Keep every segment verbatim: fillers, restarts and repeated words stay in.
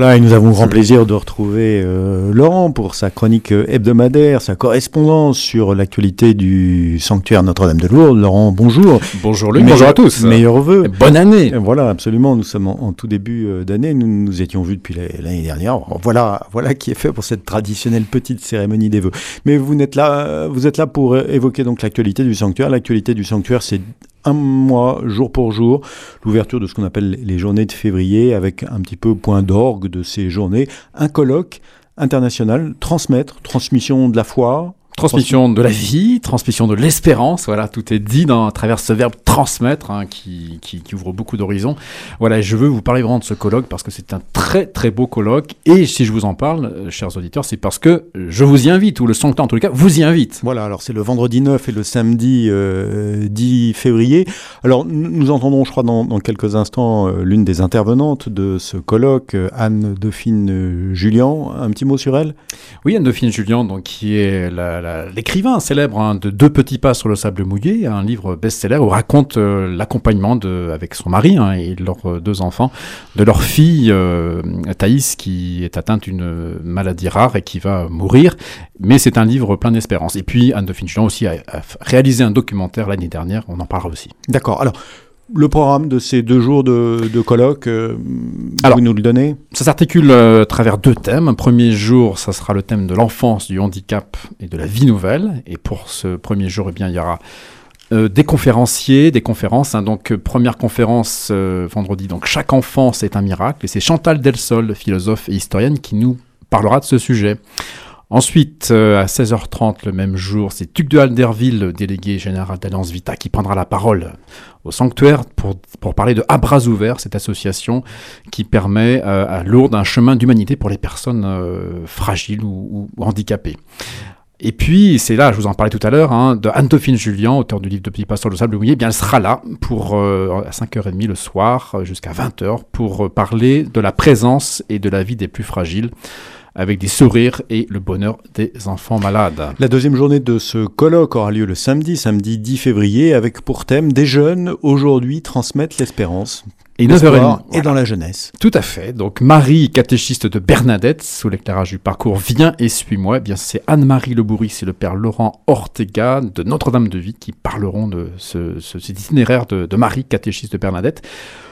Voilà, et nous avons le grand plaisir de retrouver euh, Laurent pour sa chronique hebdomadaire, sa correspondance sur l'actualité du sanctuaire Notre-Dame de Lourdes. Laurent, bonjour. Bonjour Luc, bonjour à tous. Meilleurs vœux. Bonne année. Et voilà, absolument, nous sommes en, en tout début d'année, nous nous étions vus depuis l'année dernière. Voilà, voilà qui est fait pour cette traditionnelle petite cérémonie des vœux. Mais vous êtes là, vous êtes là pour évoquer donc l'actualité du sanctuaire. L'actualité du sanctuaire, c'est un mois, jour pour jour, l'ouverture de ce qu'on appelle les journées de février, avec un petit peu point d'orgue de ces journées, un colloque international, transmettre, transmission de la foi, transmission de la vie, transmission de l'espérance, voilà, tout est dit dans, à travers ce verbe transmettre, hein, qui, qui, qui ouvre beaucoup d'horizons. Voilà, je veux vous parler vraiment de ce colloque parce que c'est un très très beau colloque, et si je vous en parle, euh, chers auditeurs, c'est parce que je vous y invite, ou le sanctuaire en tous les cas vous y invite. Voilà, alors c'est le vendredi neuf et le samedi euh, dix février. Alors nous entendrons, je crois, dans, dans quelques instants, euh, l'une des intervenantes de ce colloque, euh, Anne-Dauphine Julian. Un petit mot sur elle ? Oui, Anne-Dauphine Julian, donc, qui est la, la l'écrivain célèbre, hein, de Deux petits pas sur le sable mouillé, un livre best-seller où raconte euh, l'accompagnement de, avec son mari, hein, et leurs euh, deux enfants, de leur fille euh, Thaïs, qui est atteinte d'une maladie rare et qui va mourir. Mais c'est un livre plein d'espérance. Et puis Anne-Dauphine Julian aussi a, a réalisé un documentaire l'année dernière, on en parlera aussi. D'accord, alors le programme de ces deux jours de, de colloque, euh, vous nous le donnez ? Ça s'articule euh, à travers deux thèmes. Un premier jour, ça sera le thème de l'enfance, du handicap et de la vie nouvelle. Et pour ce premier jour, eh bien, il y aura euh, des conférenciers, des conférences. Hein. Donc, euh, première conférence euh, vendredi. Donc, chaque enfant, c'est un miracle. Et c'est Chantal Delsol, philosophe et historienne, qui nous parlera de ce sujet. Ensuite, euh, à seize heures trente, le même jour, c'est Tuc de Alderville, délégué général d'Alliance Vita, qui prendra la parole au sanctuaire pour, pour parler de À Bras Ouverts, cette association qui permet euh, à Lourdes un chemin d'humanité pour les personnes euh, fragiles ou, ou handicapées. Et puis, c'est là, je vous en parlais tout à l'heure, hein, de Anne-Dauphine Julian, auteur du livre de Petits pas sur le sable mouillé, eh bien, elle sera là pour, euh, à cinq heures trente le soir, jusqu'à vingt heures, pour parler de la présence et de la vie des plus fragiles, avec des sourires et le bonheur des enfants malades. La deuxième journée de ce colloque aura lieu le samedi, samedi dix février, avec pour thème « Des jeunes, aujourd'hui, transmettent l'espérance ». Et neuf heures trente, et voilà. Dans la jeunesse. Tout à fait. Donc Marie, catéchiste de Bernadette, sous l'éclairage du parcours Viens et suis-moi, eh bien c'est Anne-Marie Lebouris et le père Laurent Ortega de Notre-Dame de Vie qui parleront de ce, ce, cet itinéraire de, de Marie, catéchiste de Bernadette.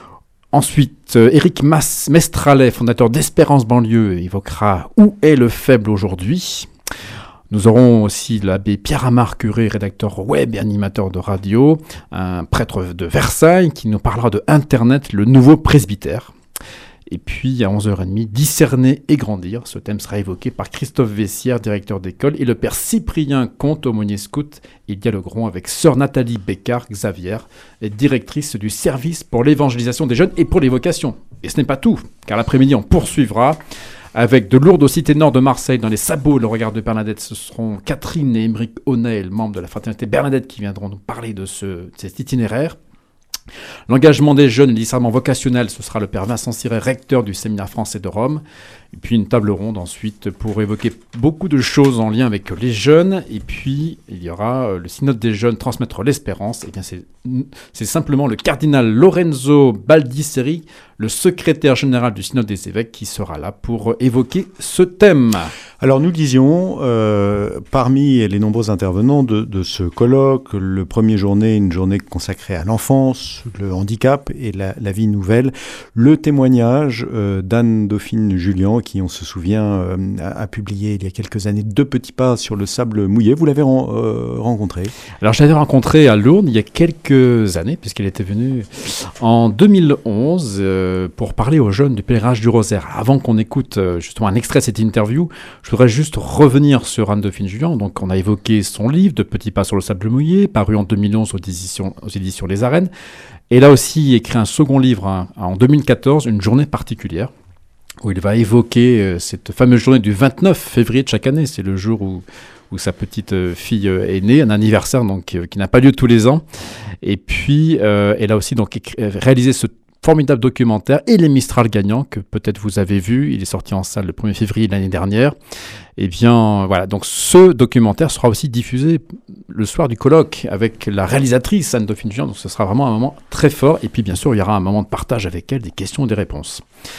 Ensuite, euh, Éric Mas- Mestralet, fondateur d'Espérance Banlieue, évoquera « Où est le faible aujourd'hui ?» Nous aurons aussi l'abbé Pierre-Amar Curé, rédacteur web et animateur de radio, un prêtre de Versailles qui nous parlera de Internet, le nouveau presbytère. Et puis, à onze heures trente, discerner et grandir. Ce thème sera évoqué par Christophe Vessière, directeur d'école, et le père Cyprien Comte, aumônier scout. Ils dialogueront avec sœur Nathalie Bécard-Xavier, directrice du service pour l'évangélisation des jeunes et pour les vocations. Et ce n'est pas tout, car l'après-midi, on poursuivra avec de Lourdes aux Cités Nord de Marseille, dans les sabots, le regard de Bernadette. Ce seront Catherine et Émeric Honnel, membres de la fraternité Bernadette, qui viendront nous parler de, ce, de cet itinéraire. L'engagement des jeunes et le discernement vocationnel, ce sera le père Vincent Siret, recteur du séminaire français de Rome. Et puis une table ronde ensuite pour évoquer beaucoup de choses en lien avec les jeunes. Et puis il y aura le synode des jeunes, transmettre l'espérance. Et bien c'est, c'est simplement le cardinal Lorenzo Baldisseri, le secrétaire général du synode des évêques, qui sera là pour évoquer ce thème. Alors nous disions, euh, parmi les nombreux intervenants de, de ce colloque, le premier journée, une journée consacrée à l'enfance, le handicap et la, la vie nouvelle, le témoignage euh, d'Anne-Dauphine Julian, qui, on se souvient, euh, a, a publié il y a quelques années Deux petits pas sur le sable mouillé. Vous l'avez ren- euh, rencontrée ? Alors je l'avais rencontrée à Lourdes il y a quelques années, puisqu'elle était venue en deux mille onze euh, pour parler aux jeunes du pèlerinage du Rosaire. Avant qu'on écoute euh, justement un extrait de cette interview, je voudrais juste revenir sur Anne-Dauphine Julian. Donc on a évoqué son livre Deux petits pas sur le sable mouillé, paru en deux mille onze aux éditions, aux éditions Les Arènes. Et là aussi, écrit un second livre, hein, en deux mille quatorze, Une journée particulière, où il va évoquer euh, cette fameuse journée du vingt-neuf février de chaque année. C'est le jour où, où sa petite euh, fille euh, est née, un anniversaire donc, euh, qui n'a pas lieu tous les ans. Et puis, euh, elle a aussi donc, écrit, réalisé ce formidable documentaire et les Mistral gagnants, que peut-être vous avez vu. Il est sorti en salle le premier février de l'année dernière. Et bien, voilà. Donc, ce documentaire sera aussi diffusé le soir du colloque avec la réalisatrice Anne-Dauphine Julian. Donc, ce sera vraiment un moment très fort. Et puis, bien sûr, il y aura un moment de partage avec elle, des questions et des réponses.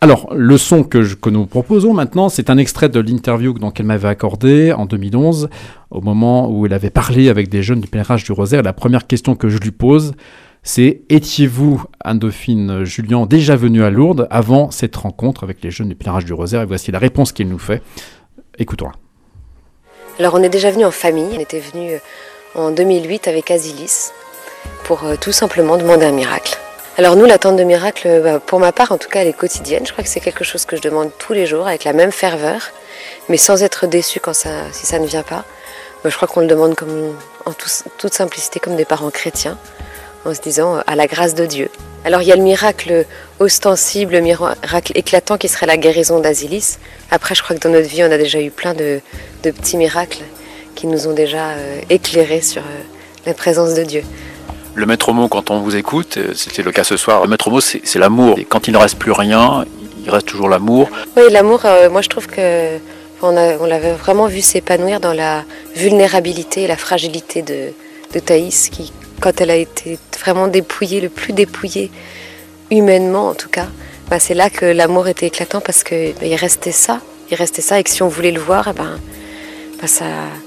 Alors, le son que, je, que nous proposons maintenant, c'est un extrait de l'interview donc, qu'elle m'avait accordée en deux mille onze, au moment où elle avait parlé avec des jeunes du pèlerinage du Rosaire. La première question que je lui pose, c'est « Étiez-vous, Anne-Dauphine Jullian, déjà venue à Lourdes avant cette rencontre avec les jeunes du pèlerinage du Rosaire ?» Et voici la réponse qu'il nous fait. Écoutons-la. Alors, on est déjà venu en famille. On était venu en deux mille huit avec Asilis pour euh, tout simplement demander un miracle. Alors nous, l'attente de miracle, bah, pour ma part, en tout cas, elle est quotidienne. Je crois que c'est quelque chose que je demande tous les jours, avec la même ferveur, mais sans être déçu quand ça, si ça ne vient pas. Bah, je crois qu'on le demande comme, en tout, toute simplicité, comme des parents chrétiens, en se disant « à la grâce de Dieu ». Alors il y a le miracle ostensible, le miracle éclatant qui serait la guérison d'Asilis. Après, je crois que dans notre vie, on a déjà eu plein de, de petits miracles qui nous ont déjà euh, éclairés sur euh, la présence de Dieu. Le maître mot, quand on vous écoute, c'était le cas ce soir, le maître mot, c'est, c'est l'amour. Et quand il ne reste plus rien, il reste toujours l'amour. Oui, l'amour, euh, moi je trouve que on, a, on l'avait vraiment vu s'épanouir dans la vulnérabilité et la fragilité de, de Thaïs, qui, quand elle a été vraiment dépouillée, le plus dépouillée, humainement en tout cas, bah, c'est là que l'amour était éclatant parce qu'il bah, restait ça, il restait ça, et que si on voulait le voir, eh ben, bah, ça...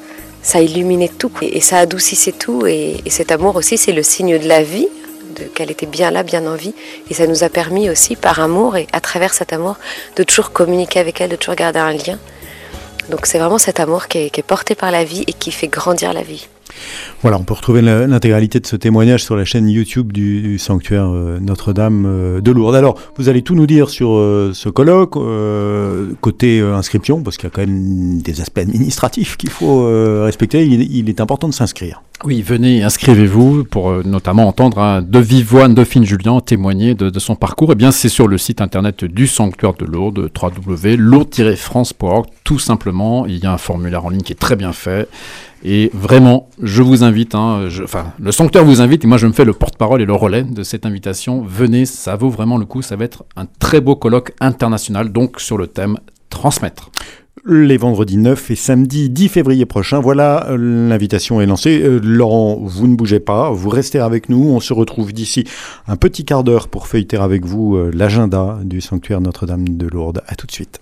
ça illuminait tout et ça adoucissait tout, et, et cet amour aussi c'est le signe de la vie, de, qu'elle était bien là, bien en vie, et ça nous a permis aussi par amour et à travers cet amour de toujours communiquer avec elle, de toujours garder un lien. Donc c'est vraiment cet amour qui est, qui est porté par la vie et qui fait grandir la vie. Voilà, on peut retrouver l'intégralité de ce témoignage sur la chaîne YouTube du, du sanctuaire euh, Notre-Dame euh, de Lourdes. Alors, vous allez tout nous dire sur euh, ce colloque, euh, côté euh, inscription, parce qu'il y a quand même des aspects administratifs qu'il faut euh, respecter. Il, il est important de s'inscrire. Oui, venez, inscrivez-vous pour euh, notamment entendre hein, de vive voix Anne-Dauphine Jullian témoigner de, de son parcours. Eh bien, c'est sur le site internet du sanctuaire de Lourdes, w w w point lourdes tiret france point org, tout simplement. Il y a un formulaire en ligne qui est très bien fait. Et vraiment, je vous invite, hein, je, enfin, le sanctuaire vous invite, et moi je me fais le porte-parole et le relais de cette invitation. Venez, ça vaut vraiment le coup, ça va être un très beau colloque international, donc sur le thème transmettre. Les vendredis neuf et samedi dix février prochain, voilà, l'invitation est lancée. Euh, Laurent, vous ne bougez pas, vous restez avec nous. On se retrouve d'ici un petit quart d'heure pour feuilleter avec vous euh, l'agenda du sanctuaire Notre-Dame de Lourdes. À tout de suite.